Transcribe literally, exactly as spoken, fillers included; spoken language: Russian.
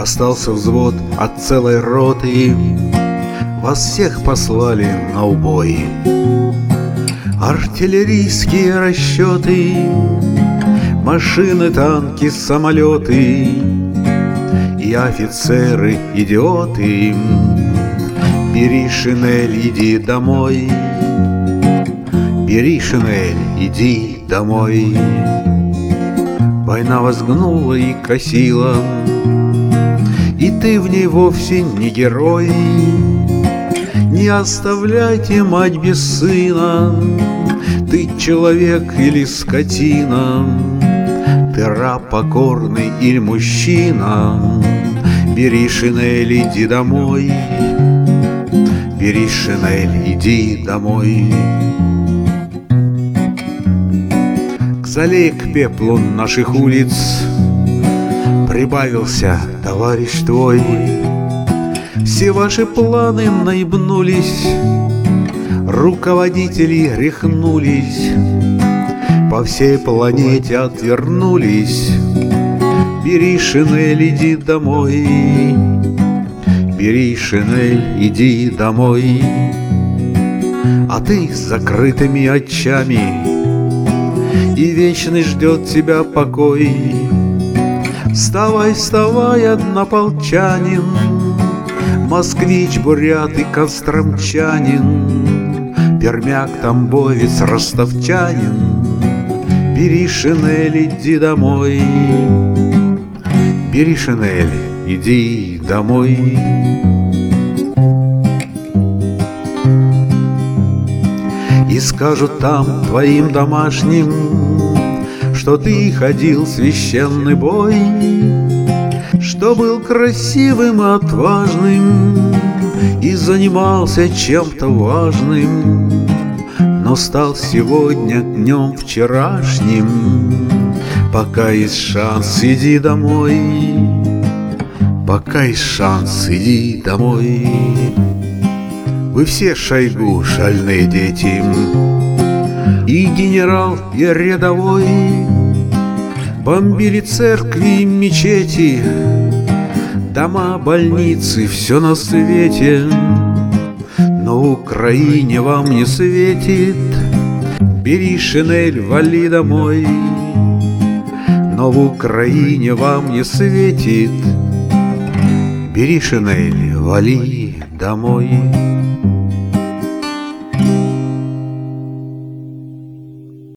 Остался взвод от целой роты, вас всех послали на убой. Артиллерийские расчеты, машины, танки, самолеты и офицеры идиоты. Бери шинель, иди домой, бери шинель, иди домой. Война возгнула и косила, и ты в ней вовсе не герой. Не оставляйте мать без сына, ты человек или скотина, ты раб покорный или мужчина. Бери шинель, иди домой, бери шинель, иди домой. К золе, к пеплу наших улиц прибавился товарищ твой. Все ваши планы наебнулись, руководители рехнулись, по всей планете отвернулись. Бери шинель, иди домой, бери шинель, иди домой. А ты с закрытыми очами, и вечный ждет тебя покой. Вставай, вставай, однополчанин, москвич, бурят и костромчанин, пермяк, тамбовец, ростовчанин. Бери шинель, иди домой, бери шинель, иди домой. И скажут там твоим домашним, что ты ходил в священный бой, что был красивым и отважным и занимался чем-то важным, но стал сегодня днем вчерашним. Пока есть шанс, иди домой, пока есть шанс, иди домой. Вы все Шойгу, шальные дети, и генерал, и рядовой, бомбили церкви и мечети, дома, больницы, все на свете. Но в Украине вам не светит. Бери шинель, вали домой. Но в Украине вам не светит. Бери шинель, вали домой.